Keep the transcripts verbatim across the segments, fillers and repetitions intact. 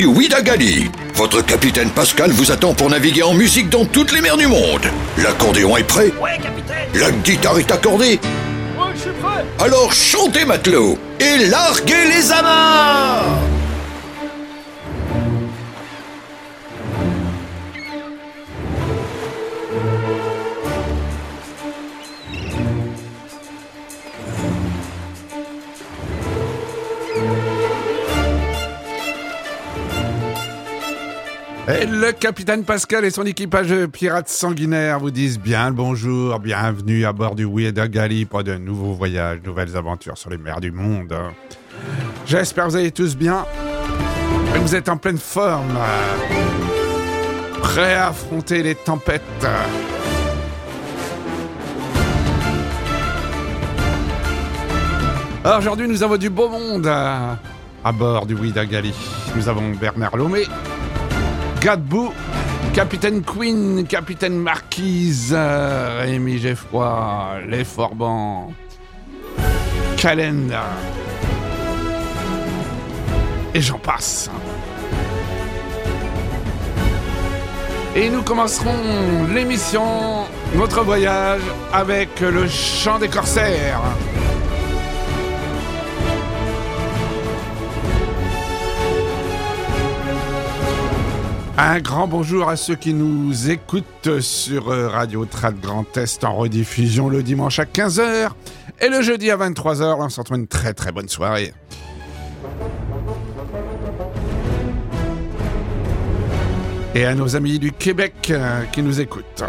Ouidagali. Votre capitaine Pascal vous attend pour naviguer en musique dans toutes les mers du monde. L'accordéon est prêt? Ouais, capitaine. La guitare est accordée? Ouais, je suis prêt. Alors chantez, matelot, et larguez les amarres! Et le capitaine Pascal et son équipage pirates sanguinaires vous disent bien le bonjour, bienvenue à bord du Ouidagali pour de nouveaux voyages, nouvelles aventures sur les mers du monde. J'espère que vous allez tous bien, que vous êtes en pleine forme, prêts à affronter les tempêtes. Alors aujourd'hui nous avons du beau monde à, à bord du Ouidagali. Nous avons Bernard Lomé, Gadbou, Capitaine Queen, Capitaine Marquise, euh, Rémi Geffroy, Les Forbans, Calenda, et j'en passe. Et nous commencerons l'émission, notre voyage, avec le chant des corsaires. Un grand bonjour à ceux qui nous écoutent sur Radio Trad Grand Est en rediffusion le dimanche à quinze heures et le jeudi à vingt-trois heures. On se retrouve une très très bonne soirée. Et à nos amis du Québec euh, qui nous écoutent.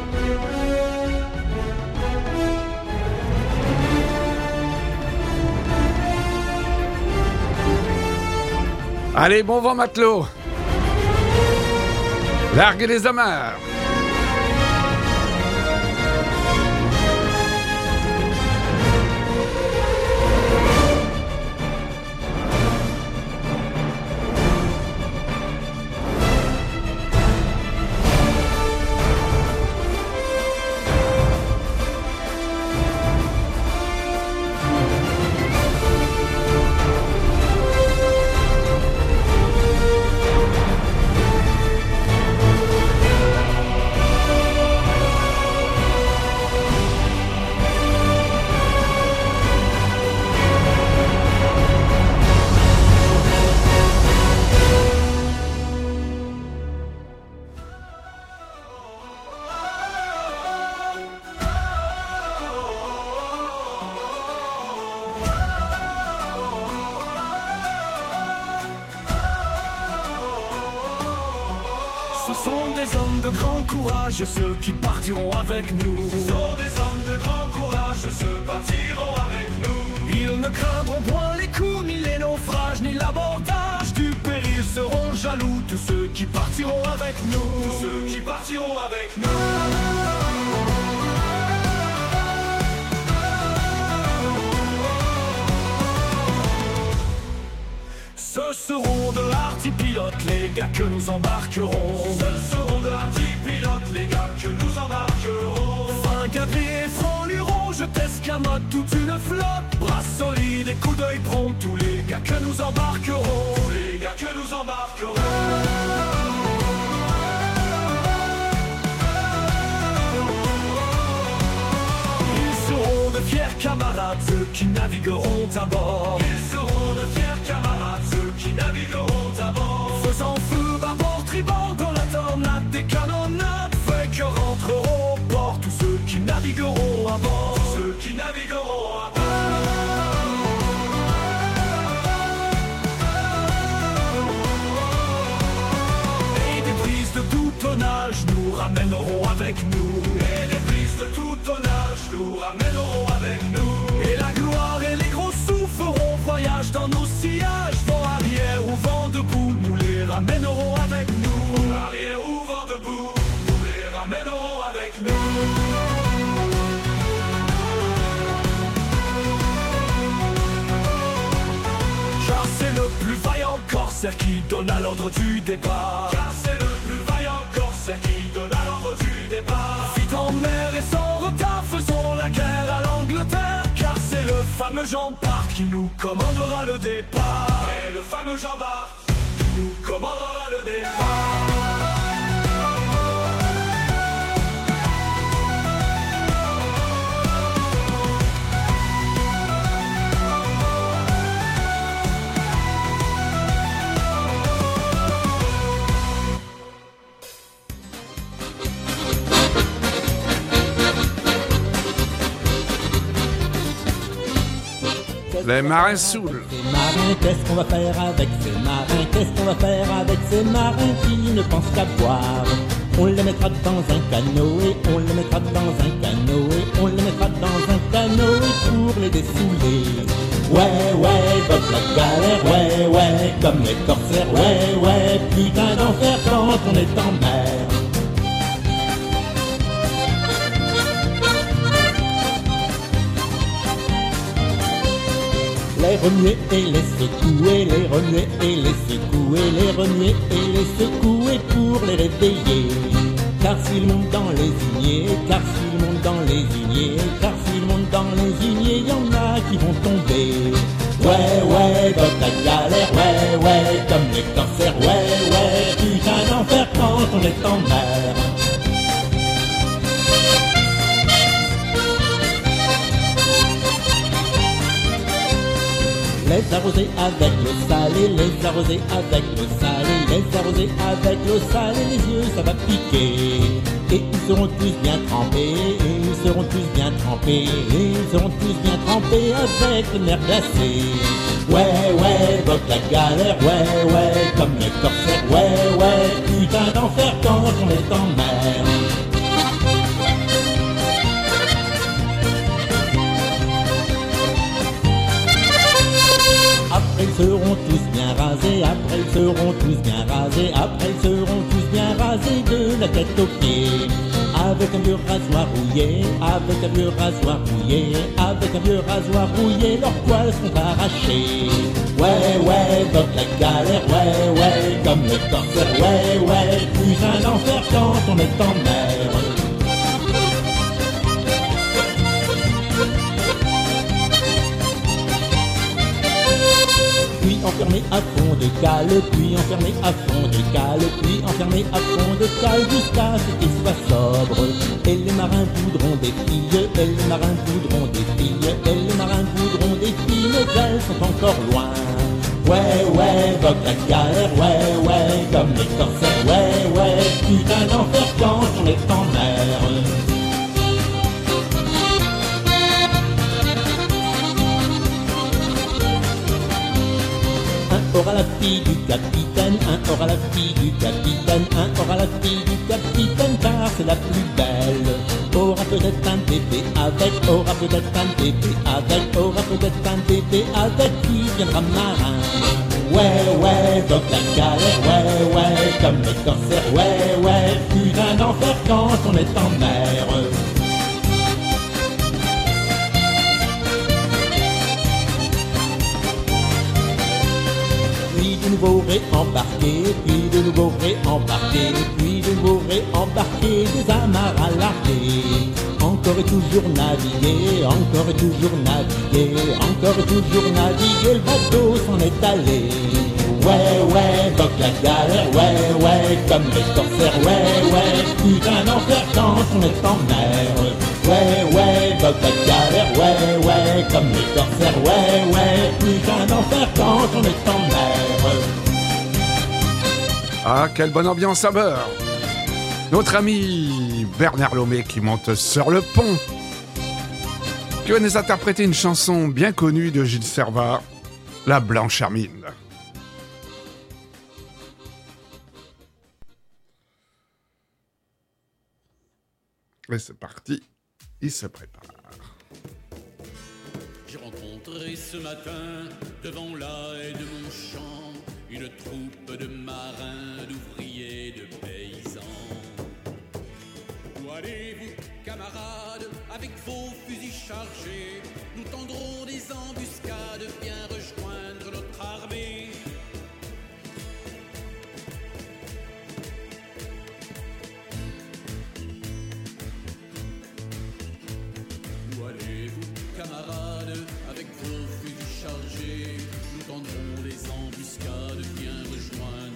Allez, bon vent matelot! Larguez les amarres. Ceux qui partiront avec nous. Ce sont des hommes de grand courage, ceux partiront avec nous. Ils ne craindront point les coups, ni les naufrages, ni l'abordage. Du péril seront jaloux, tous ceux qui partiront avec nous. Tous ceux qui partiront avec nous. Ce seront de l'artipilote, les gars que nous embarquerons. Ce seront de l'artipilote, les gars que nous embarquerons. Fin gabier, franc luron, je t'escamote toute une flotte. Bras solides et coups d'œil prompt, tous les gars que nous embarquerons. Tous les gars que nous embarquerons. Ils seront de fiers camarades, ceux qui navigueront à bord. Ils seront de fiers camarades, ceux qui navigueront à bord. Faisant feu bâbord tribord dans la tornade des canonnades. Fait que rentreront au port tous ceux qui navigueront à bord. Tous ceux qui navigueront à bord. Et des brises de tout tonnage nous ramèneront avec nous. Et des brises de tout tonnage nous ramèneront avec nous. Et la gloire et les gros sous feront voyage dans nos sillages. Vent arrière ou vent debout, nous les ramènerons avec nous. Arrière ou vent debout, nous les ramènerons avec nous. Car c'est le plus vaillant corsaire qui donne à l'ordre du départ. Car c'est le plus vaillant corsaire qui donne à l'ordre du départ. Vite en mer et sans retard, faisons la guerre à l'Angleterre. Car c'est le fameux Jean Bart qui nous commandera le départ. Et le fameux Jean Bart nous, comment le départ. Les marins saouls. Ces marins, qu'est-ce qu'on va faire avec ces marins? Qu'est-ce qu'on va faire avec ces marins qui ne pensent qu'à boire? On les mettra dans un canoë, on les mettra dans un canoë, on les mettra dans un canoë pour les dessouler. Ouais, ouais, Bob la galère, ouais, ouais, comme les corsaires, ouais, ouais, putain d'enfer quand on est en mer. Les remuer et les secouer, les remuer et les secouer, les remuer et les secouer pour les réveiller. Car s'ils montent dans les huniers, car s'ils montent dans les huniers, car s'ils montent dans les huniers, y en a qui vont tomber. Ouais, ouais, dans ta galère, ouais, ouais, comme les corsaires, ouais, ouais, putain d'enfer quand on est en mer. Les arroser avec l'eau salée, les arroser avec l'eau salée, les arroser avec l'eau salée, les yeux ça va piquer. Et ils seront tous bien trempés, et ils seront tous bien trempés, et ils seront tous bien trempés avec le nerf glacé. Ouais, ouais, Bob la galère, ouais, ouais, comme les corsaires, ouais, ouais, putain d'enfer quand on est en mer. Après ils seront tous bien rasés, après ils seront tous bien rasés, après ils seront tous bien rasés de la tête aux pieds. Avec un vieux rasoir rouillé, avec un vieux rasoir rouillé, avec un vieux rasoir rouillé, leurs poils sont arrachés. Ouais, ouais, Bob la galère, ouais, ouais, comme le corsaire, ouais, ouais, putain d'enfer quand on est en mer. Puis enfermé à fond de cale, puis enfermé à fond de cale, puis enfermé à fond de cale jusqu'à ce qu'il soit sobre. Et les marins voudront des filles, et les marins voudront des filles, et les marins voudront des filles, mais elles sont encore loin. Ouais, ouais, Bob la galère, ouais, ouais, comme les corsaires, ouais, ouais, putain d'enfer quand on est en mer. Un aura la fille du capitaine, un aura la fille du capitaine, un aura la fille du capitaine car c'est la plus belle. Aura peut-être un bébé avec, aura peut-être un bébé avec, aura peut-être un bébé avec qui viendra marin. Ouais, ouais, donc la galère, ouais, ouais, comme les corsaires, ouais, ouais, putain d'enfer quand on est en mer. Puis de nouveau réembarquer, puis de nouveau réembarquer, puis de nouveau réembarquer, des amarres à l'arquer. Encore et toujours naviguer, encore et toujours naviguer, encore et toujours naviguer, le bateau s'en est allé. Ouais, ouais, donc la galère, ouais, ouais, comme les corsaires, ouais, ouais, putain d'enfer quand on est en mer. Ouais, ouais, donc la galère, ouais, ouais, comme les corsaires, ouais, ouais, putain d'enfer quand on est en mer. Ah, quelle bonne ambiance à bord. Notre ami Bernard Lomé qui monte sur le pont, qui va nous interpréter une chanson bien connue de Gilles Servat, La Blanche Hermine. Et c'est parti, il se prépare. J'ai rencontré ce matin, devant la haie de mon champ, une troupe de marins, d'ouvriers, de paysans. Où allez-vous, camarades, avec vos fusils chargés? Nous tendrons des embuscades, viens rejoindre notre armée. Où allez-vous, camarades, avec vos fusils chargés? Nous tendrons des embuscades, viens rejoindre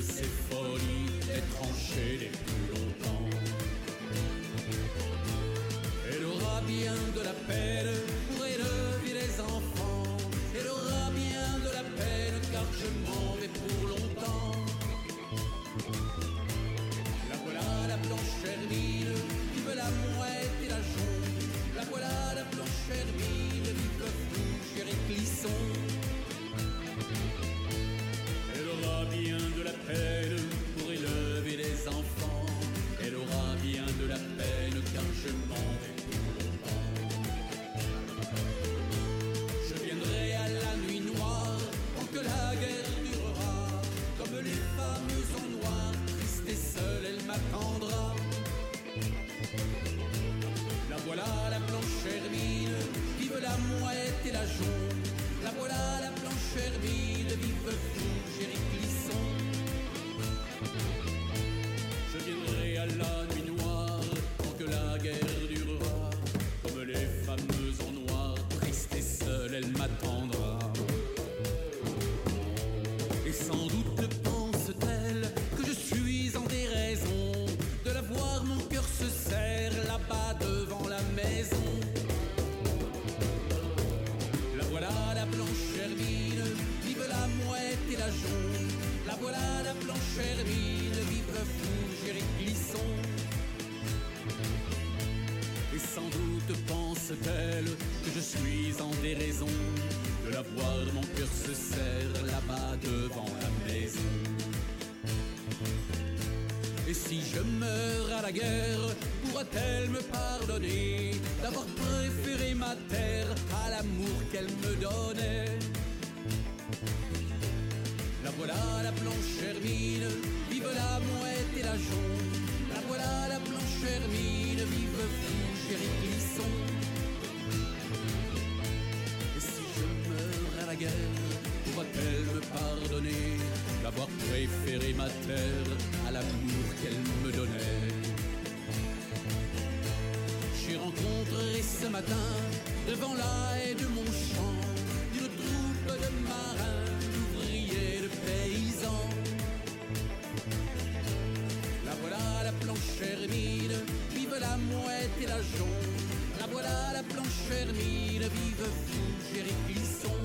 ces folies d'être enchaînée plus longtemps. Elle aura bien de la peine pour élever les enfants. Elle aura bien de la peine car je m'en vais pour longtemps. La voilà la blanche hermine, vive la mouette et la jonque. La voilà la blanche hermine, vive Fougère et Clisson. Elle aura bien de la peine pour élever les enfants. Elle aura bien de la peine car je m'en vais pour longtemps. Je viendrai à la nuit noire tant que la guerre durera. Comme les femmes en noir, triste et seule, elle m'attendra. La voilà la blanche hermine, vive la mouette et la jonque. La voilà la blanche hermine, vive Fougère et Clisson. Je viendrai à la nuit noire tant que la guerre durera. Comme les fameuses en noir, triste et seule, elle m'attendra. Et sans doute pense-t-elle que je suis en déraison de la voir, mon cœur se serre là-bas devant la maison. La voilà la blanche hermine, vive la mouette et la jonque. La voilà la blanche hermine, vive Fougère et Clisson. Et sans doute pense-t-elle que je suis en déraison de la voir, mon cœur se serre là-bas devant la maison. Et si je meurs à la guerre, pourra-t-elle me pardonner d'avoir préféré ma terre à l'amour qu'elle me donnait? La voilà la blanche hermine, vive la mouette et la jonque. La voilà la blanche hermine, vive Fougère et Clisson. Et si je meurs à la guerre, pourra-t-elle me pardonner d'avoir préféré ma terre à l'amour qu'elle me donnait? J'ai rencontré ce matin devant la haie de mon champ une troupe de marins, d'ouvriers, de paysans. La voilà la blanche hermine, vive la mouette et la jonque. La voilà la blanche hermine, vive Fougère et Clisson.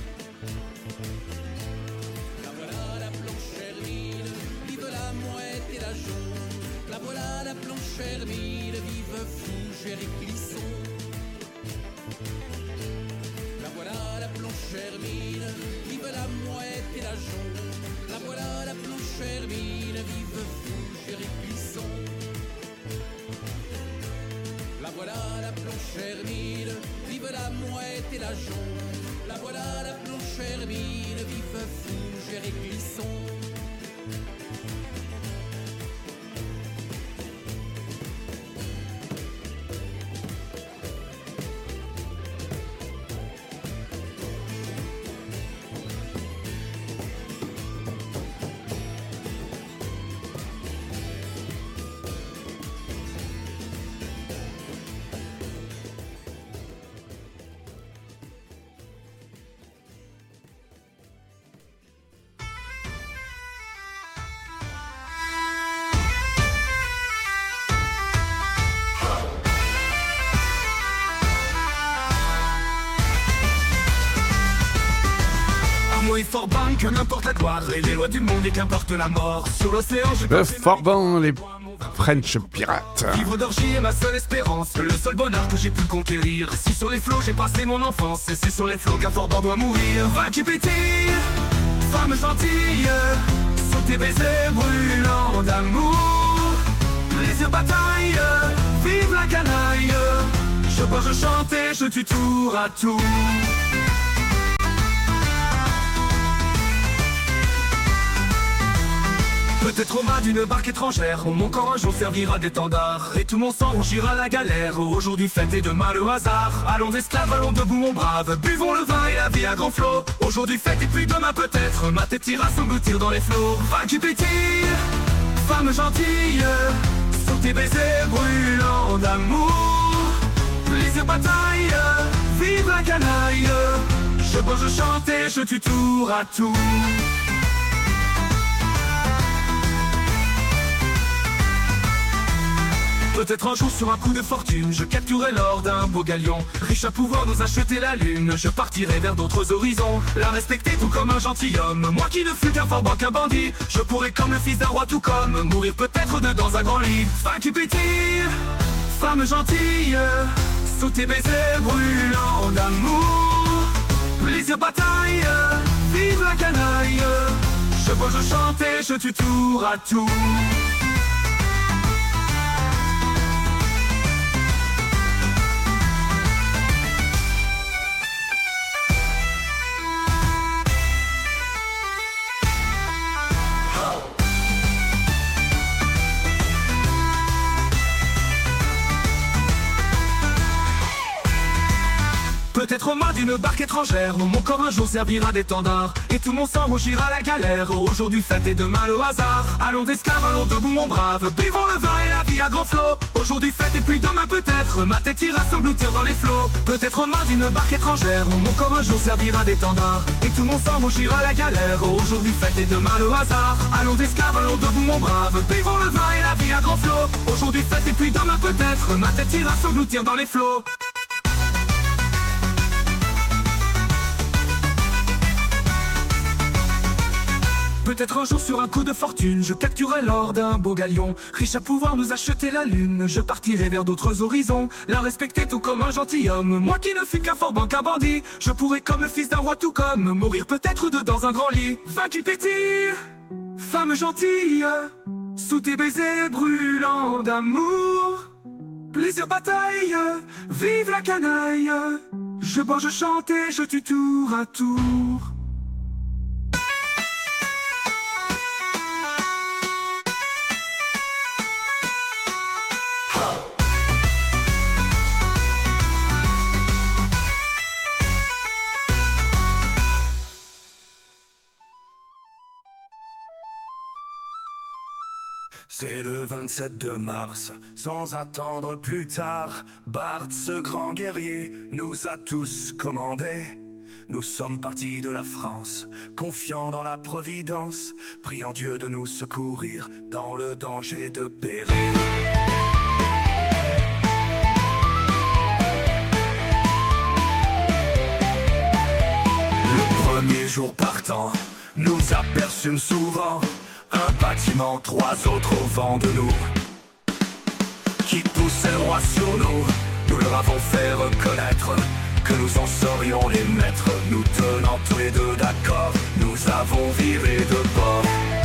La voilà la blanche hermine, vive la mouette et la jonque. La voilà la blanche hermine, vive Fougère et Clisson. La voilà la blanche hermine, vive la mouette et la jonque. La voilà la blanche hermine, vive Fougère et Clisson. La voilà la blanche hermine, vive la mouette et la jonque. La voilà la blanche hermine, vive Fougère et Clisson. Et Forban, que n'importe la gloire et les lois du monde et qu'importe la mort. Sur l'océan, je Le Forban, les French pirates. Vivre d'orgie est ma seule espérance, le seul bonheur que j'ai pu conquérir. Si sur les flots j'ai passé mon enfance, et c'est sur les flots qu'un Forban doit mourir. Va qui pétille, femme gentille, sous tes baisers brûlants d'amour. Les yeux bataillent, vive la canaille. Je bois, je chante et je tue tour à tour. Peut-être au mât d'une barque étrangère, mon corps un jour servira d'étendard, et tout mon sang rongira la galère. Aujourd'hui fête et demain le hasard. Allons esclaves, allons debout mon brave, buvons le vin et la vie à grand flot. Aujourd'hui fête et puis demain peut-être, ma tête ira s'engloutir dans les flots. Va qui pétille, femme gentille, sous tes baisers brûlants d'amour. Les yeux bataillent, vive la canaille. Je bois, je chante et je tue tour à tour. Peut-être un jour sur un coup de fortune, je capturerai l'or d'un beau galion. Riche à pouvoir nous acheter la lune, je partirai vers d'autres horizons. La respecter tout comme un gentilhomme, moi qui ne fus qu'un forban qu'un bandit. Je pourrais comme le fils d'un roi tout comme mourir peut-être de dans un grand lit. Fin qui pétille, femme gentille, sous tes baisers brûlants d'amour. Plaisir bataille, vive la canaille. Je vois, je chante et je tue tour à tour. Peut-être au mât d'une barque étrangère, où mon corps un jour servira d'étendard, et tout mon sang rougira à la galère. Aujourd'hui fête et demain le hasard. Allons d'esclaves, allons debout mon brave, buvons le vin et la vie à grands flots. Aujourd'hui fête et puis demain peut-être, ma tête ira s'engloutir dans les flots. Peut-être au mât d'une barque étrangère, où mon corps un jour servira d'étendard, et tout mon sang rougira à la galère. Aujourd'hui fête et demain le hasard. Allons d'esclaves, allons debout mon brave, buvons le vin et la vie à grands flots. Aujourd'hui fête et puis demain peut-être, ma tête ira s'engloutir dans les flots. Peut-être un jour sur un coup de fortune, je capturerai l'or d'un beau galion. Riche à pouvoir nous acheter la lune, je partirai vers d'autres horizons. La respecter tout comme un gentilhomme, moi qui ne fus qu'un forban qu'un bandit. Je pourrais comme le fils d'un roi tout comme mourir peut-être de dans un grand lit. Fin qui pétille, femme gentille, sous tes baisers brûlants d'amour. Plaisir bataille, vive la canaille. Je bois, je chante et je tue tour à tour. C'est le vingt-sept de mars, sans attendre plus tard, Bart, ce grand guerrier, nous a tous commandés. Nous sommes partis de la France, confiants dans la providence, priant Dieu de nous secourir dans le danger de périr. Le premier jour partant, nous aperçûmes souvent un bâtiment, trois autres au vent de nous, qui poussait droit sur nous. Nous leur avons fait reconnaître que nous en serions les maîtres. Nous tenant tous les deux d'accord, nous avons viré de bord.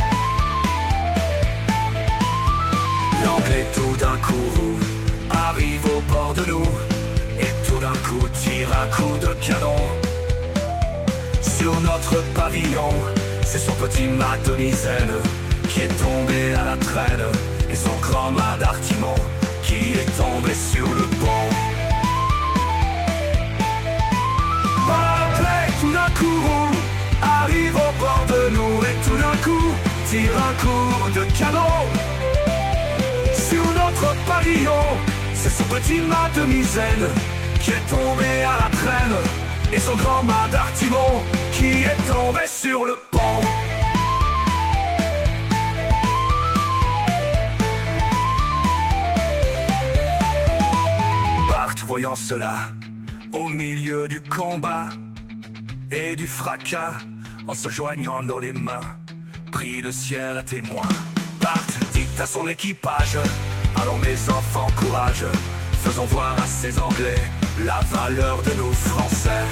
L'anglais tout d'un coup arrive au bord de nous, et tout d'un coup tire un coup de canon sur notre pavillon. C'est son petit mât de misaine qui est tombé à la traîne, et son grand mât d'artimon qui est tombé sur le pont. Barclay tout d'un coup arrive au bord de nous, et tout d'un coup tire un coup de canon sur notre pavillon. C'est son petit mât de misaine qui est tombé à la traîne, et son grand mât d'artimon qui est tombé sur le pont. Bart, voyant cela, au milieu du combat et du fracas, en se joignant dans les mains, prit le ciel à témoin. Bart dit à son équipage: allons mes enfants, courage, faisons voir à ces Anglais la valeur de nos Français.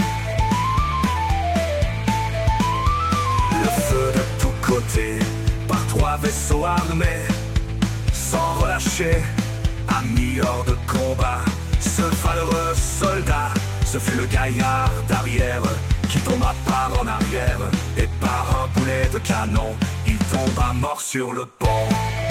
Le feu de tous côtés, par trois vaisseaux armés, sans relâcher, à mi-heure de combat, ce valeureux soldat, ce fut le gaillard d'arrière, qui tomba par en arrière, et par un boulet de canon, il tomba mort sur le pont.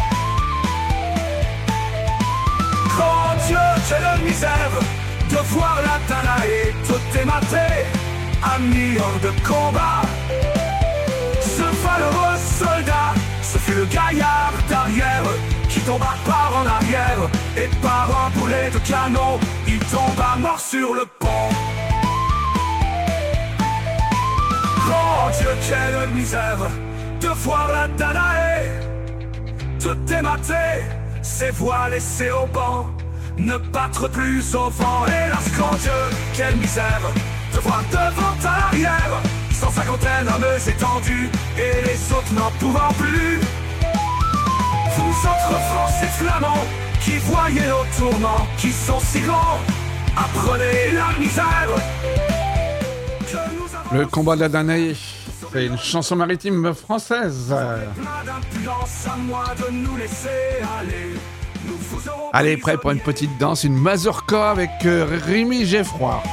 Grand Dieu, quelle misère de voir la Danaé tout ématé, à mi-heure de combat. Ce valeureux soldat, ce fut le gaillard d'arrière, qui tomba par en arrière, et par un boulet de canon, il tomba mort sur le pont. Grand Dieu, quelle misère de voir la Danaé tout ématé, ses voix laissées au banc, ne battre plus au vent. Hélas grand Dieu, quelle misère de voir devant à l'arrière cent cinquantaine hommes étendus et les autres n'en pouvant plus. Vous autres Français flamands qui voyez nos tourments, qui sont si grands, apprenez la misère que nous avons. Le combat de la Danae, c'est une chanson maritime française. Plein d'impudence, à moi de nous laisser aller. Nous vous aurons Allez, prêt pour une petite danse, une mazurka avec euh, Rémi Geffroy.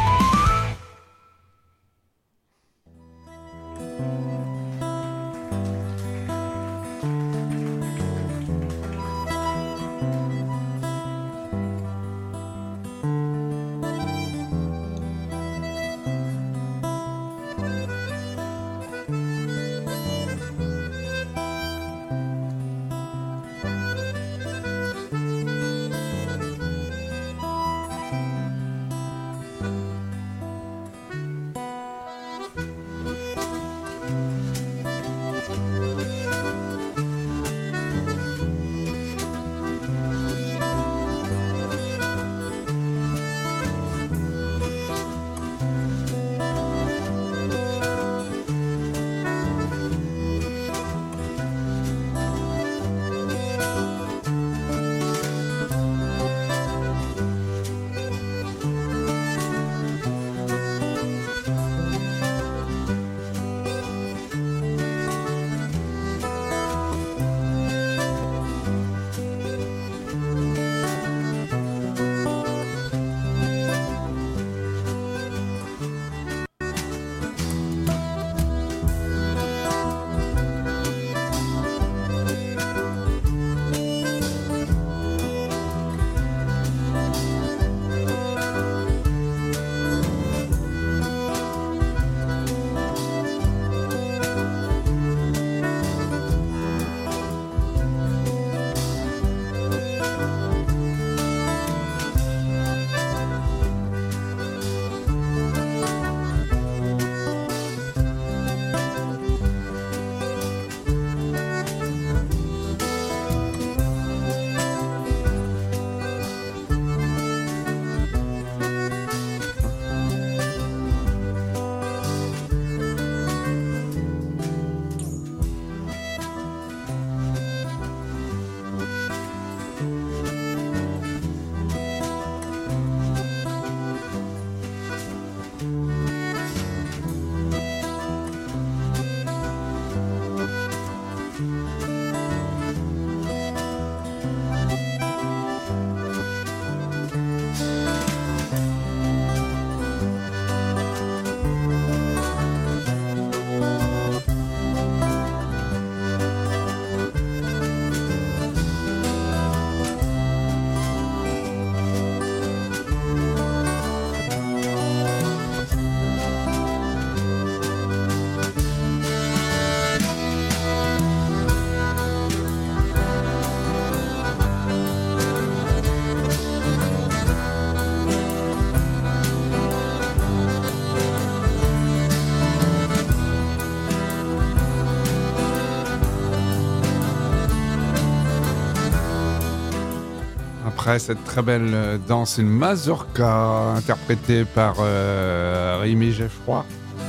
Après cette très belle danse, une mazurka interprétée par euh, Rémi Geffroy.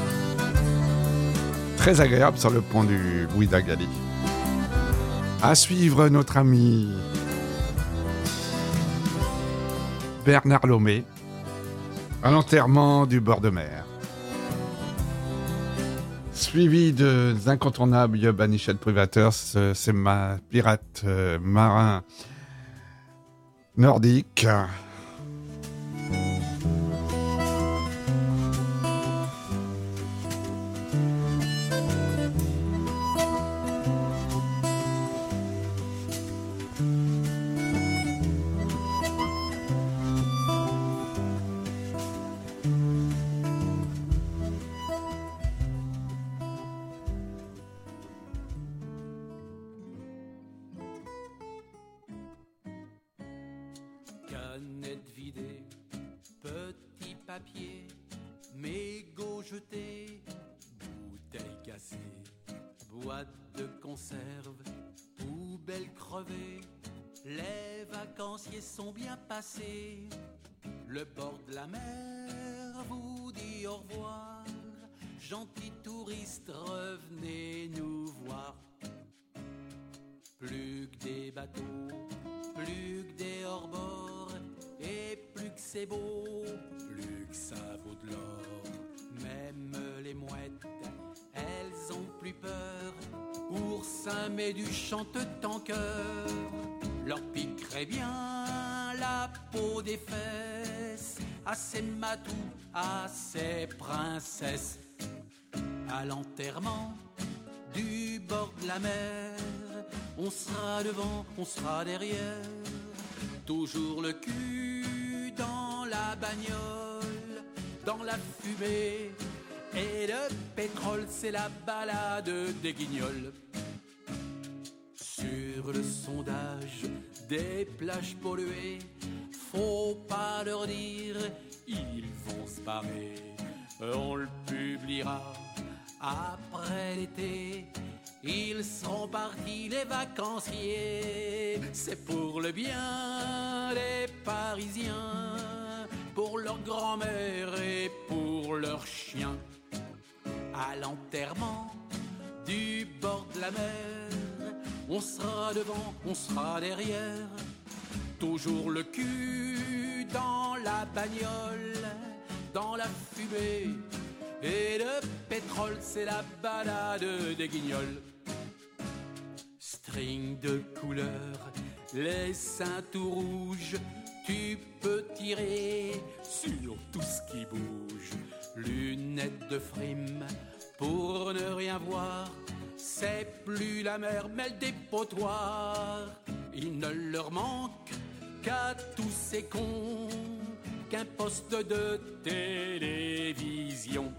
Très agréable sur le pont du Bouidagali. À suivre notre ami Bernard Lomé à l'enterrement du bord de mer. Suivi de incontournables Banichet Privateurs, c'est ma pirate euh, marin nordique. Canette vidée, petit papier, mégots jetés, bouteilles cassées, boîte de conserve, poubelle crevée, Les vacanciers sont bien passés. Le bord de la mer vous dit au revoir. Gentils touristes, revenez nous voir. Plus que des bateaux, plus que des hors-bords, et plus que c'est beau, plus que ça vaut de l'or. Même les mouettes, elles ont plus peur. Oursin Méduse chantent en chœur. Leur piquerait bien la peau des fesses à ces matous, à ces princesses. À l'enterrement du bord de la mer, on sera devant, on sera derrière. Toujours le cul dans la bagnole, dans la fumée et le pétrole, c'est la balade des guignols. Sur le sondage des plages polluées, faut pas leur dire, ils vont se barrer. On le publiera après l'été. Ils seront partis les vacanciers. C'est pour le bien des Parisiens, pour leur grand-mère et pour leurs chiens. À l'enterrement du bord de la mer, on sera devant, on sera derrière. Toujours le cul dans la bagnole, dans la fumée et le pétrole, c'est la balade des guignols. String de couleur, les seins tout rouges, tu peux tirer sur tout ce qui bouge. Lunettes de frime pour ne rien voir, c'est plus la mer mais le dépotoir. Il ne leur manque qu'à tous ces cons qu'un poste de télévision.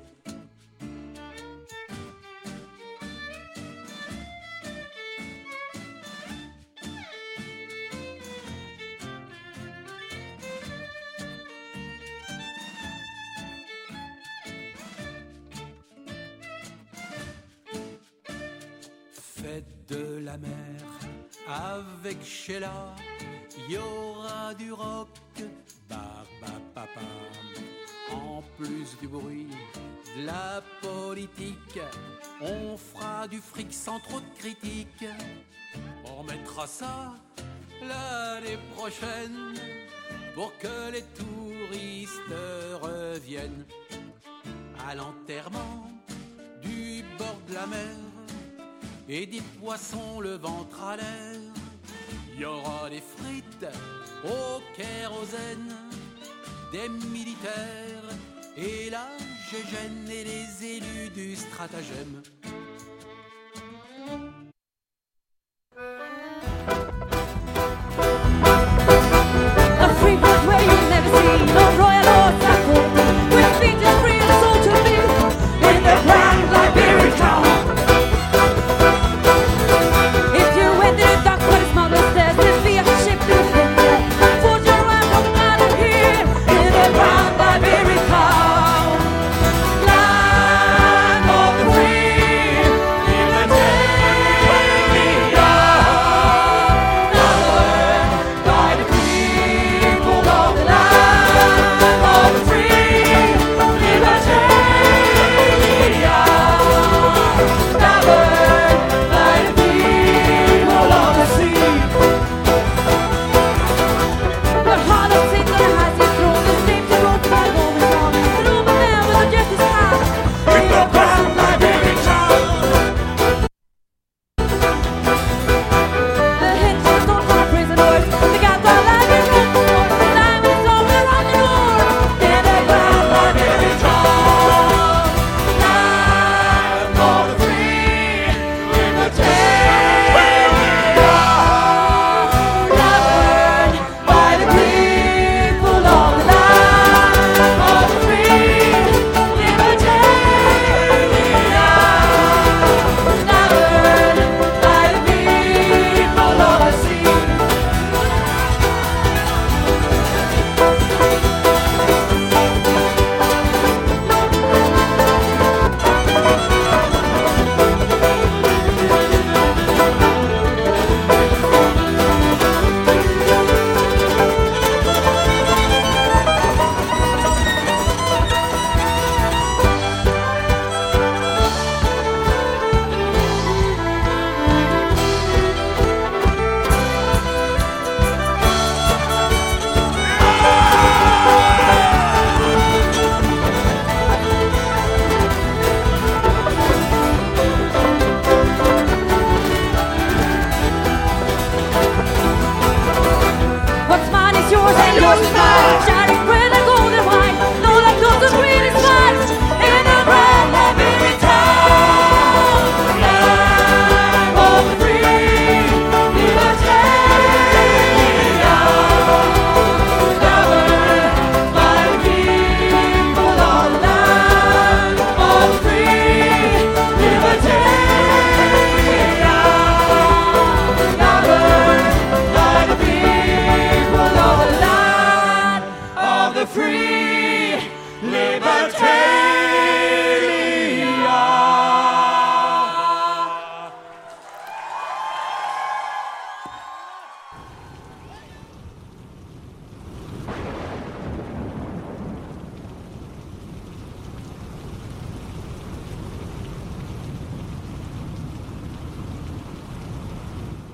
Fête de la mer avec Sheila, y aura du rock, barbapapa. En plus du bruit, de la politique, on fera du fric sans trop de critiques. On mettra ça l'année prochaine pour que les touristes reviennent. À l'enterrement du bord de la mer et des poissons le ventre à l'air. Il y aura des frites au kérosène, des militaires et la gégène et les élus du stratagème. A free bird where you've never seen a royal horse at court, with feet as free as ought to be in the grand Liberian town. If you went in a dock where the smugglers stairs, there'd be a ship to fit there. Fortune around from out of here in the grand Liberian town. Land of the free.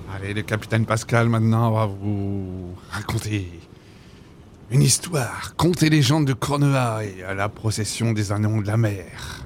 Allez, le capitaine Pascal, maintenant, va vous raconter une histoire. Contes et légendes de Cornouailles à la procession des anneaux de la mer.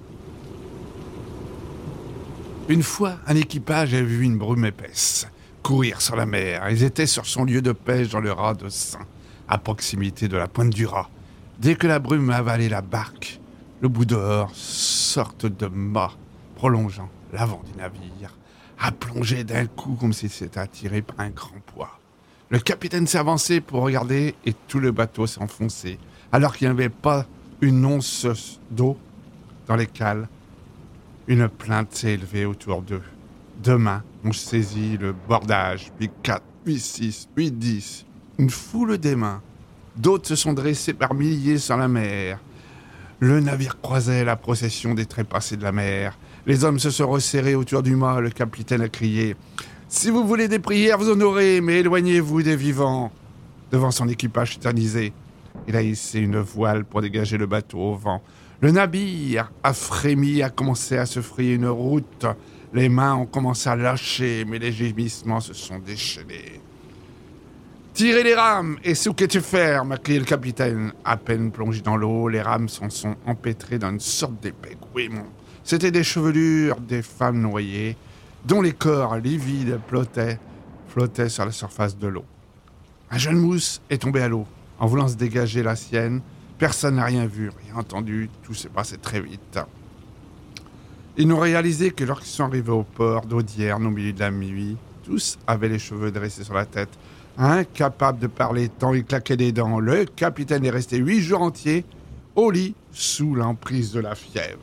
Une fois, un équipage avait vu une brume épaisse courir sur la mer. Ils étaient sur son lieu de pêche dans le raz de Saint, à proximité de la pointe du raz. Dès que la brume avalait la barque, le bout dehors, sorte de mât prolongeant l'avant du navire, a plongé d'un coup comme s'il s'était attiré par un grand poids. Le capitaine s'est avancé pour regarder et tout le bateau s'est enfoncé, alors qu'il n'y avait pas une once d'eau dans les cales. Une plainte s'est élevée autour d'eux. Deux mains ont saisi le bordage, puis quatre, puis six, puis dix. Une foule des mains. D'autres se sont dressés par milliers sur la mer. Le navire croisait la procession des trépassés de la mer. Les hommes se sont resserrés autour du mât. Le capitaine a crié « Si vous voulez des prières, vous en aurez, mais éloignez-vous des vivants !» Devant son équipage tétanisé, il a hissé une voile pour dégager le bateau au vent. Le navire a frémi, a commencé à se frayer une route. Les mains ont commencé à lâcher, mais les gémissements se sont déchaînés. « Tirez les rames et souquez ferme !» a crié le capitaine. À peine plongé dans l'eau, les rames s'en sont empêtrées dans une sorte d'épais goémon. C'étaient des chevelures des femmes noyées, dont les corps livides flottaient, flottaient sur la surface de l'eau. Un jeune mousse est tombé à l'eau. En voulant se dégager la sienne, personne n'a rien vu, rien entendu, tout s'est passé très vite. Ils n'ont réalisé que lorsqu'ils sont arrivés au port d'Audierne, au milieu de la nuit, tous avaient les cheveux dressés sur la tête, incapables de parler tant ils claquaient des dents. Le capitaine est resté huit jours entiers au lit, sous l'emprise de la fièvre.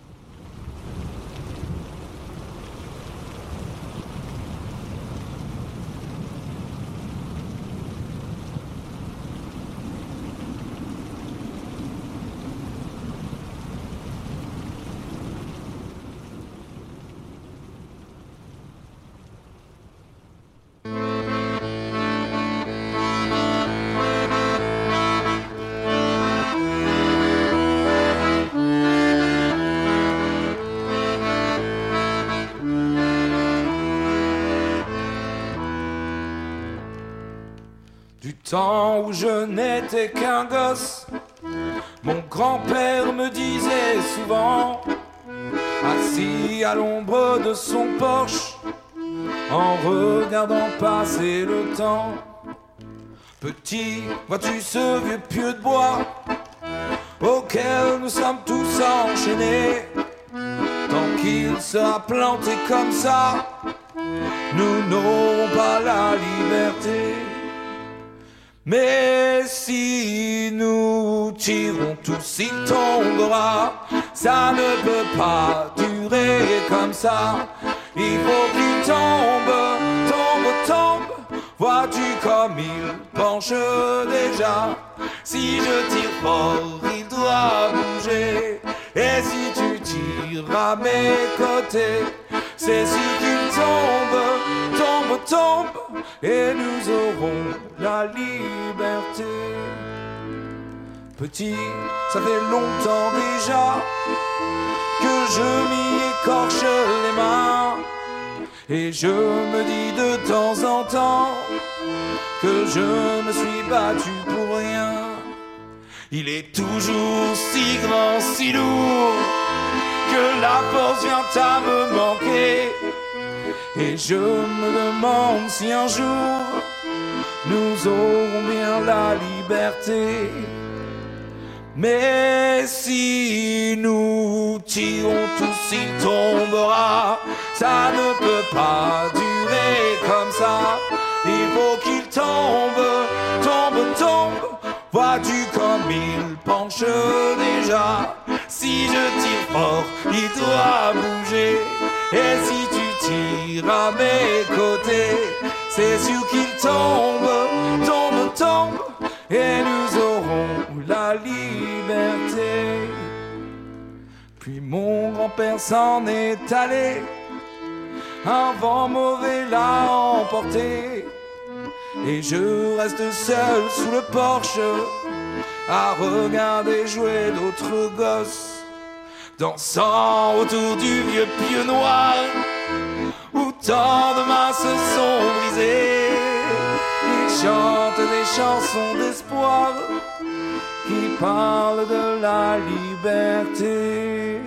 Temps où je n'étais qu'un gosse, mon grand-père me disait souvent, assis à l'ombre de son porche, en regardant passer le temps. Petit, vois-tu ce vieux pieu de bois auquel nous sommes tous enchaînés? Tant qu'il sera planté comme ça, nous n'aurons pas la liberté. Mais si nous tirons tous, il tombera. Ça ne peut pas durer comme ça. Il faut qu'il tombe, tombe, tombe. Vois-tu comme il penche déjà? Si je tire fort, il doit bouger. Et si tu tires à mes côtés, c'est sûr qu'il tombe, tombe, tombe, et nous aurons la liberté. Petit, ça fait longtemps déjà que je m'y écorche les mains, et je me dis de temps en temps que je me suis battu pour rien. Il est toujours si grand, si lourd, que la force vient à me manquer. Et je me demande si un jour nous aurons bien la liberté. Mais si nous tirons tous, il tombera. Ça ne peut pas durer comme ça. Il faut qu'il tombe, tombe, tombe. Vois-tu comme il penche déjà? Si je tire fort, il doit bouger. Et si tu tires à mes côtés, c'est sûr qu'il tombe, tombe, tombe, et nous aurons la liberté. Puis mon grand-père s'en est allé, un vent mauvais l'a emporté, et je reste seul sous le porche à regarder jouer d'autres gosses, dansant autour du vieux pieu noir, où tant de mains se sont chante des chansons d'espoir qui parlent de la liberté.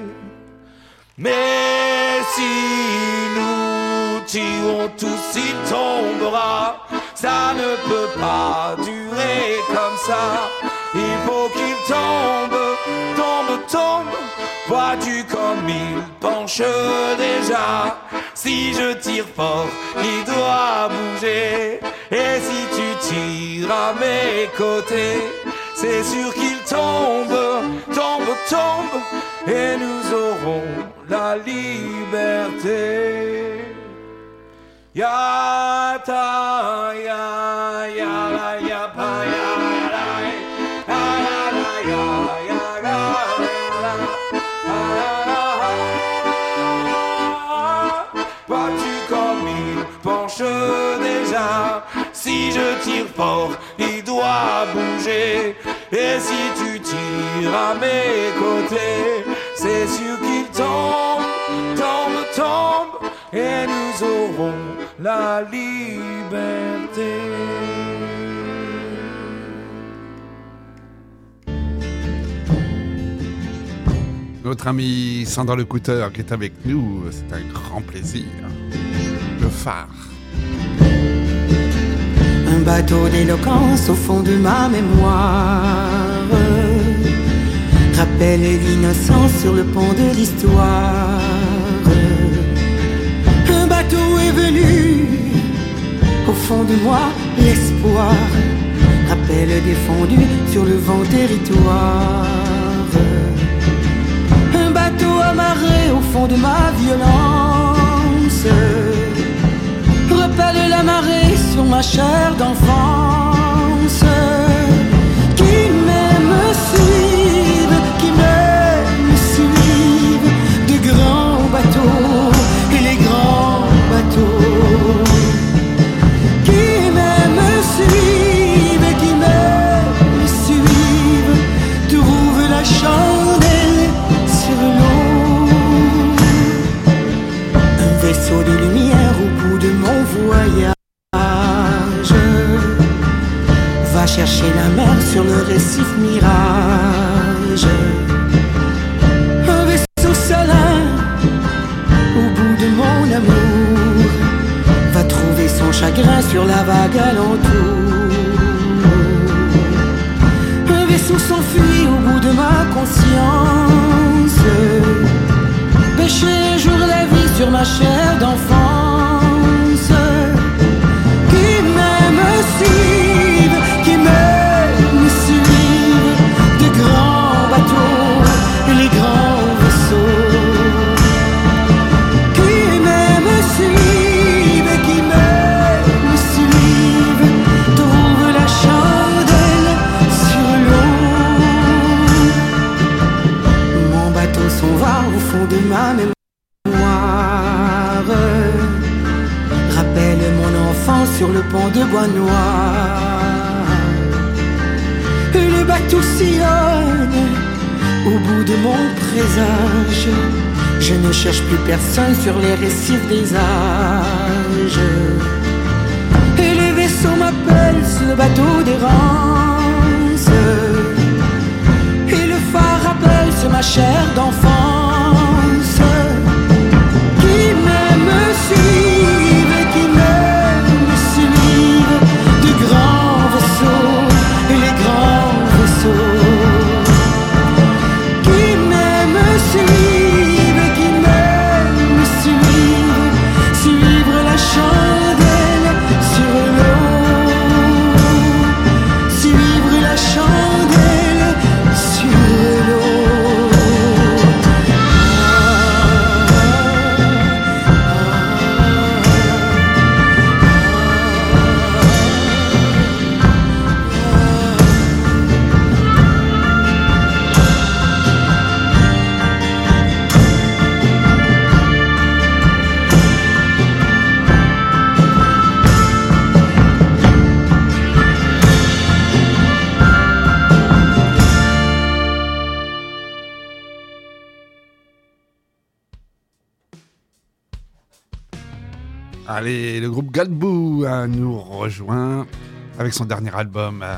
Mais si nous tirons tous, il tombera. Ça ne peut pas durer comme ça. Il faut qu'il tombe, tombe, tombe. Vois-tu comme il penche déjà? Si je tire fort, il doit bouger. Et si tu tires à mes côtés, c'est sûr qu'il tombe, tombe, tombe. Et nous aurons la liberté. Ya ta ya ya la ya pa ya la ya la ya ya la vois-tu comme il penche déjà? Si je tire fort, il doit bouger. Et si tu tires à mes côtés, c'est sûr qu'il tombe, tombe, tombe. Et nous aurons la liberté. Notre ami Sandra Lecouteur qui est avec nous, c'est un grand plaisir. Le phare. Un bateau d'éloquence au fond de ma mémoire rappelle l'innocence sur le pont de l'histoire. Un bateau est venu, au fond de moi l'espoir rappelle des fondus sur le vent territoire. Un bateau amarré au fond de ma violence rappelle la marée sur ma chair d'enfance. Qui m'aime suive, qui m'aime suive, de grands bateaux et les grands bateaux. Qui m'aime suive, qui m'aime suive, trouve la chandelle sur l'eau. Un vaisseau de lumière au bout de mon voyage va chercher la mer sur le récif mirage. Un vaisseau salin au bout de mon amour va trouver son chagrin sur la vague alentour. Un vaisseau s'enfuit au bout de ma conscience, pêcher un jour la vie sur ma chair d'enfance. Qui m'aime suive, qui m'aime suive, de grands bateaux et les grands vaisseaux. Qui m'aime suive, qui m'aime suive, trouve la chandelle sur l'eau. Mon bateau s'en va au fond de ma mémoire, rappelle mon enfance sur le pont de bois noir. Et le bateau sillonne au bout de mon présage. Je ne cherche plus personne sur les récifs des âges. Et les vaisseaux m'appellent sur le bateau d'errance. Et le phare rappelle sur ma chair d'enfance. Qui m'aime suive, qui m'aime suive, de grands vaisseaux et les grands vaisseaux. Qui m'aime suive, qui m'aime suive, suivre la chandelle sur l'eau. Suivre la chandelle sur l'eau. Allez, le groupe Galbou euh, nous rejoint avec son dernier album. euh,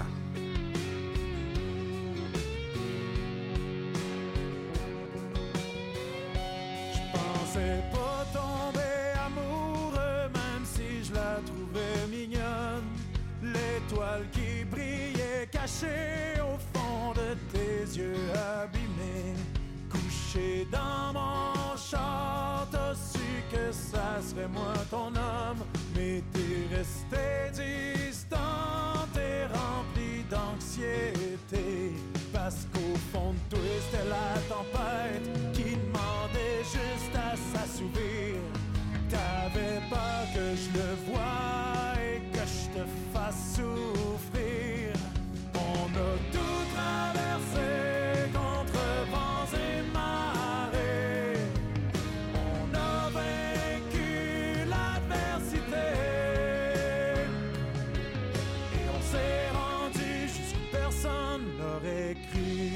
pensais pas tomber amoureux, même si je la trouvais mignonne. L'étoile qui brillait cachée au fond de tes yeux abîmés. Couché dans mon char, t'as su que ça serait moi ton homme. Mais t'es resté distant, t'es rempli d'anxiété. Parce qu'au fond de toi c'était la tempête qui demandait juste à s'assouvir. T'avais peur que je le voie et que je te fasse souffrir. On a tout traversé contre vents et marées. On a vaincu l'adversité. Et on s'est rendu jusqu'où personne n'aurait cru.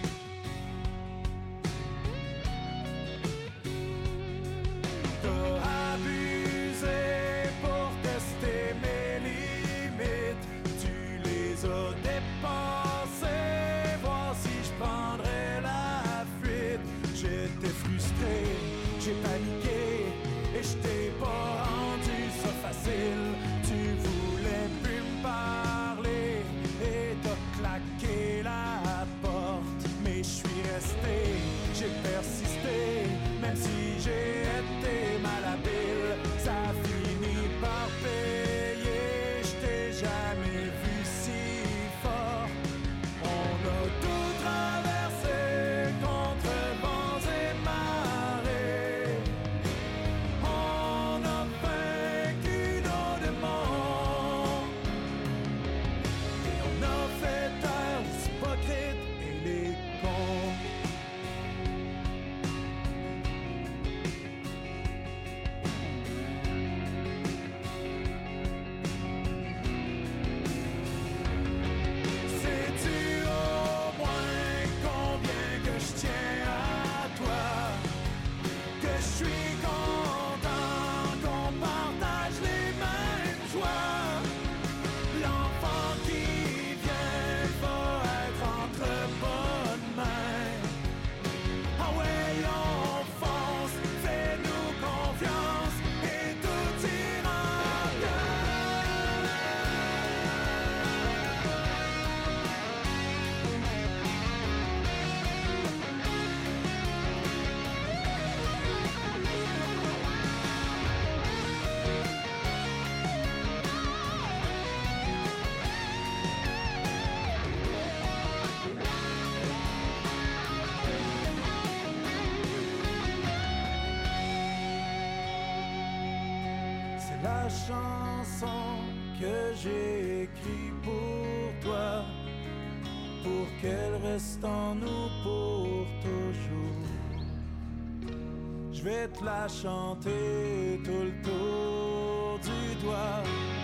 T'as abusé pour tester mes limites. Tu les as dépassées, voir si je prendrais la fuite. J'étais frustré, j'ai paniqué et je t'ai pas rendu ça facile. Tu voulais plus me parler et t'as claqué la porte. Mais je suis resté, j'ai persisté, même si j'ai été malhabile. Ça a fini par payer, je t'ai jamais vu si fort. On a tout traversé contre vents et marées. On a vaincu nos démons. Et on a fait taire les hypocrites et les cons. Sais-tu au moins combien que je tiens à toi? Que je suis content qu'on partage les mêmes joies. L'enfant qui vient va être entre bonnes mains. Ah ouais, on fonce, fais-nous confiance et tout ira bien. C'est la chanson que j'ai écrite pour toi, pour qu'elle reste en nous pour toujours. Je vais te la chanter tout le tour du doigt.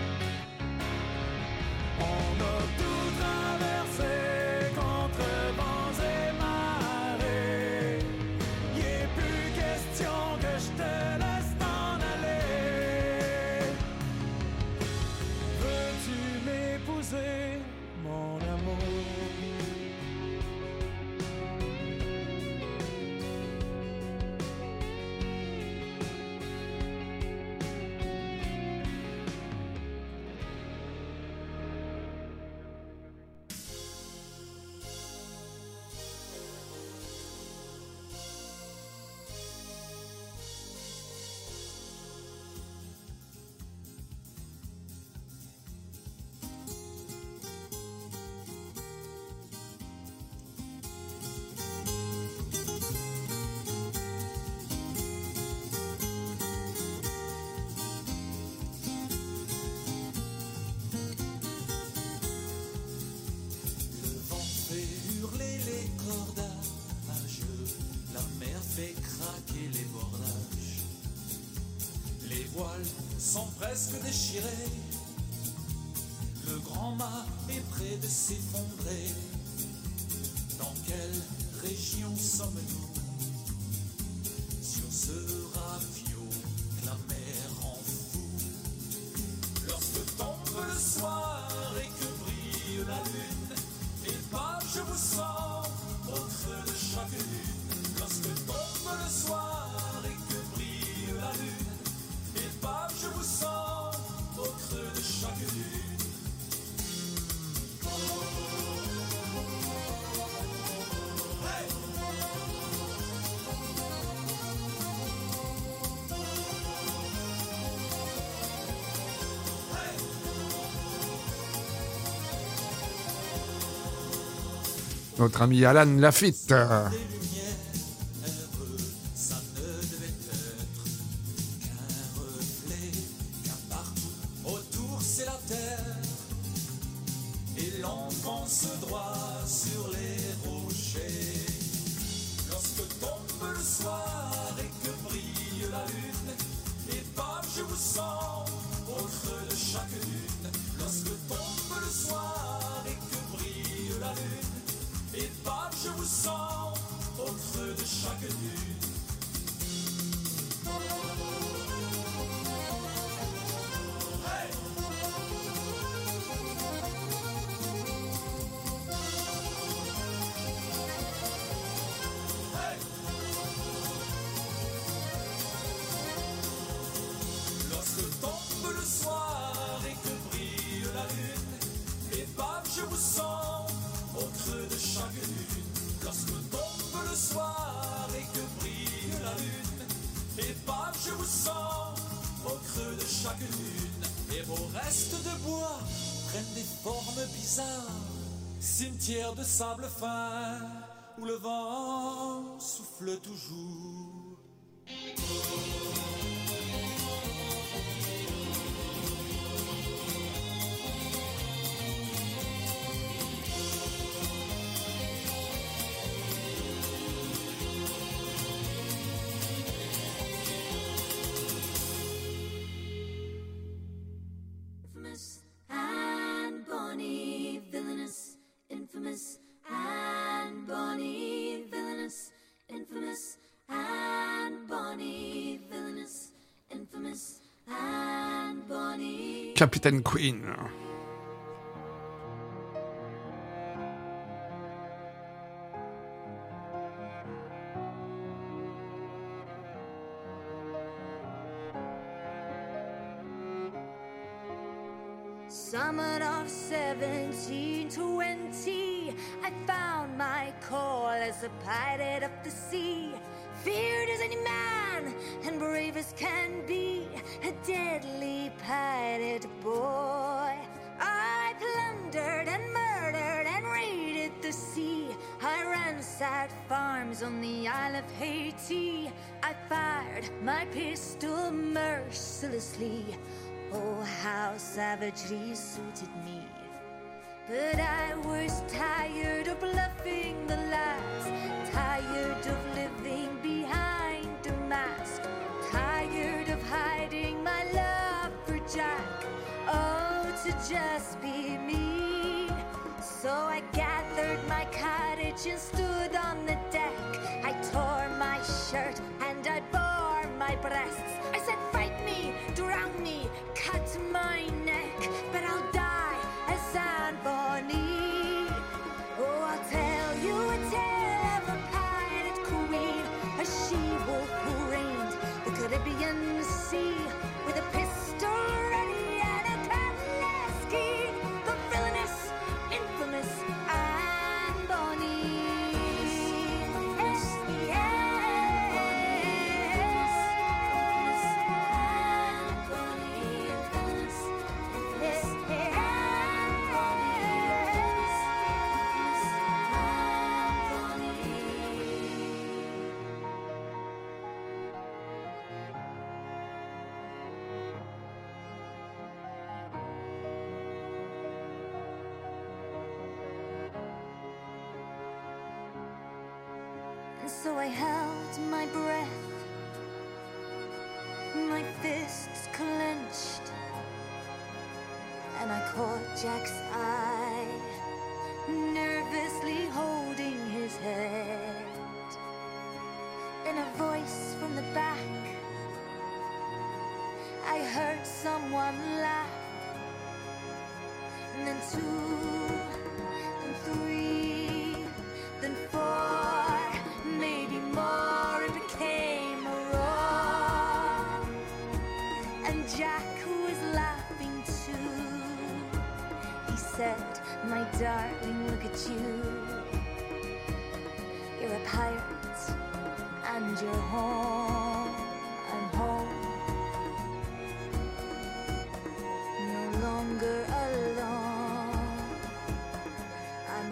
On a tout traversé contre vents et marées. Il est plus question que je te laisse t'en aller. Veux-tu m'épouser, mon amour? Le vent fait hurler les cordages, la mer fait craquer les bordages. Les voiles sont presque déchirées, le grand mât est près de s'effondrer. Dans quelle région sommes-nous? Sur ce ravio que la mer en fout. Lorsque tombe le soir et que sens au creux de chaque lune. Lorsque tombe le soir et que brille la lune, épave, je vous sens au creux de chaque lune. Notre ami Alan Lafitte. Ça ne devait être qu'un reflet, car partout autour c'est la terre, et l'enfance droit sur les rochers. Lorsque tombe le soir et que brille la lune, épave, je vous sens au creux de chaque lune. Lorsque tombe le soir et que brille la lune, épave, je vous sens au creux de chaque lune. Hey! Hey! Lorsque tombe le soir et que brille la lune, épave, je vous sens au creux de chaque lune. Lorsque tombe le soir et que brille la lune, épave, je vous sens au creux de chaque lune. Et vos restes de bois prennent des formes bizarres, cimetière de sable fin où le vent souffle toujours. And bonny, villainous, infamous, and bonny, villainous, infamous, and bonny, villainous, infamous, and bonny. Capitaine Queen. Summer of seventeen twenty, I found my call as a pirate of the sea. Feared as any man and brave as can be, a deadly pirate boy. I plundered and murdered and raided the sea. I ransacked farms on the Isle of Haiti. I fired my pistol mercilessly. Oh, how savagely suited me. But I was tired of bluffing the lads, tired of living behind a mask, tired of hiding my love for Jack, oh, to just be me. So I gathered my cottage and stood on the deck. I tore my shirt and I bore my breasts. I said, fight me, drown me, cut my neck, but I'll die as Anne Bonny. Oh, I'll tell you a tale of a pirate queen, a she-wolf who reigned the Caribbean Sea, with a pistol ready and a cutlass keen, the villainous, infamous Anne Bonny. Yes, Anne Bonny, infamous, yes, Anne Bonny, Anne And so I held my breath, my fists clenched, and I caught Jack's eye, nervously holding his head. Then a voice from the back, I heard someone laugh, and then two, and three, darling, look at you. You're a pirate, and you're home. I'm home. No longer alone. I'm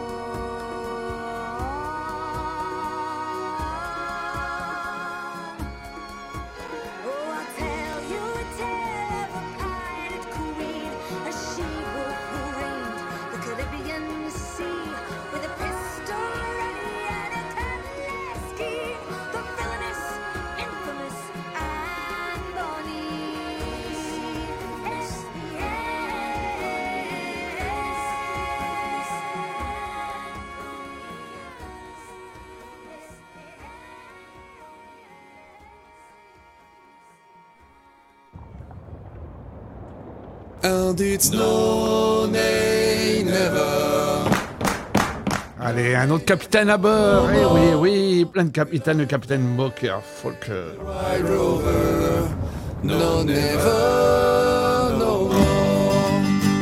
home. Oh, I'll tell you a tale of a pirate queen, a she-wolf who reigned the Caribbean Sea with a pistol ready and a cutlass keen, the villainous, infamous Anne Bonny. S the And it's no nay never. Allez, un autre capitaine à bord. Eh oui, oui, plein de capitaines, le capitaine Mocker, Falker. White Rover, no never, no more.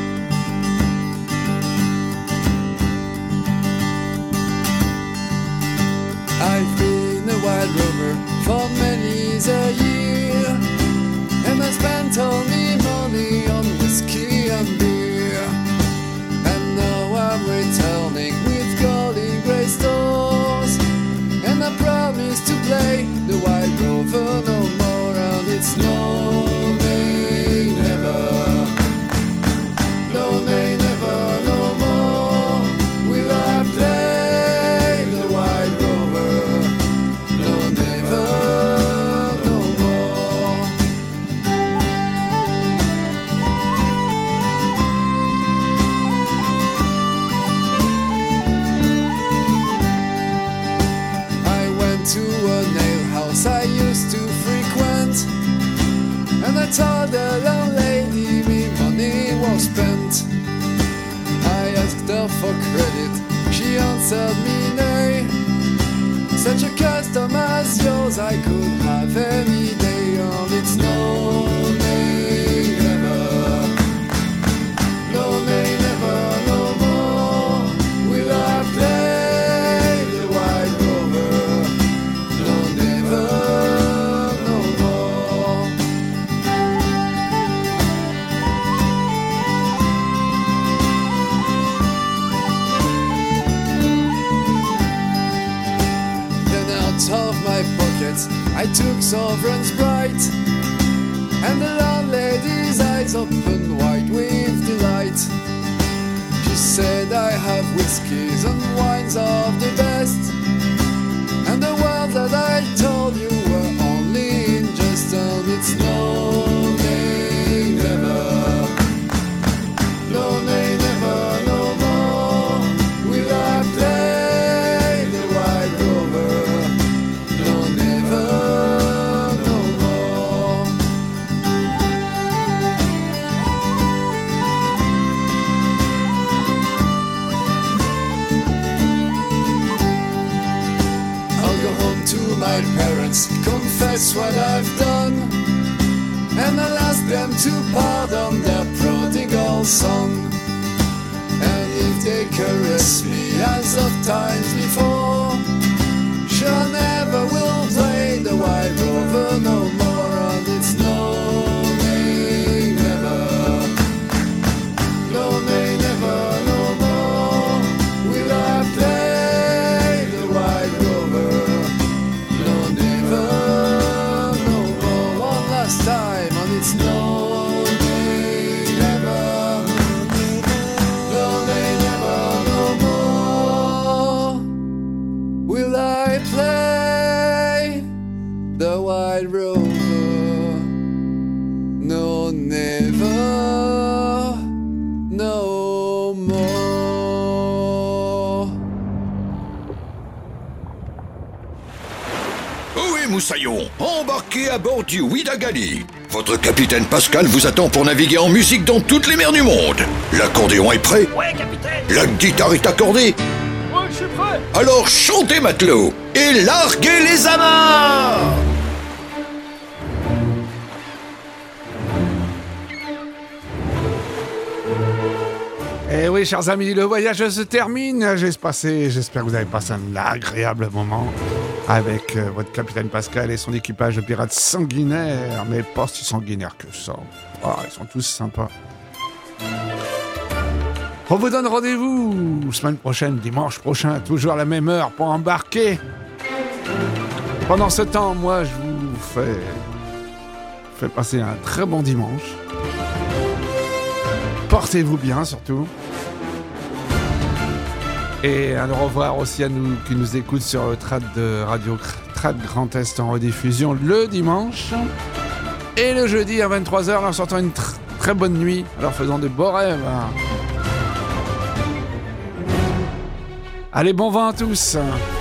I've been a wild rover for many a year, and I spent all me money on whiskey and beer. And now I'm returning with gold in grey stores, and I promise to play the wild rover no more. And it's no nay never, no nay never, no more will I play the wild rover, no never, no more. I went to a nail house I used to frequent, and I told the landlady me money was spent. I asked her for credit, she answered me nay. Such a custom as yours I could have any day. And it's no nay never, no nay never, no more will I play the wild rover, no never, no more. Then out of my pockets I took sovereigns bright, and the landlady's eyes opened wide with delight. She said, I have whiskies and wines of the best, and the words that I told you were only in jest. And it's no nay never, no nay never, no more will I play the wild rover, no never, no more. I'll go home to my parents, confess what I've done, and I'll ask them to pardon their prodigal son. And if they caress me as of times before, sure I never will play the wild rover no more. And it's no nay never, no nay never, no more will I play the wild rover, no never, no more. One last time, and it's no nay never, no nay never, no more will I play the wild rover, no never, no more. Ohé Moussaillon, embarquez à bord du Ouidagali. Votre capitaine Pascal vous attend pour naviguer en musique dans toutes les mers du monde. L'accordéon est prêt? Ouais, capitaine. La guitare est accordée? Ouais, je suis prêt. Alors chantez matelot et larguez les amarres! Et oui, chers amis, le voyage se termine. J'ai passé, j'espère que vous avez passé un agréable moment avec euh, votre capitaine Pascal et son équipage de pirates sanguinaires. Mais pas si sanguinaires que ça. Oh, ils sont tous sympas. On vous donne rendez-vous semaine prochaine, dimanche prochain, toujours à la même heure pour embarquer. Pendant ce temps, moi, je vous fais, fais passer un très bon dimanche. Portez-vous bien, surtout. Et un au revoir aussi à nous qui nous écoutent sur le trad de Radio Trad Grand Est en rediffusion le dimanche. Et le jeudi à vingt-trois heures, en sortant une tr- très bonne nuit, alors faisant de beaux rêves. Allez, bon vent à tous.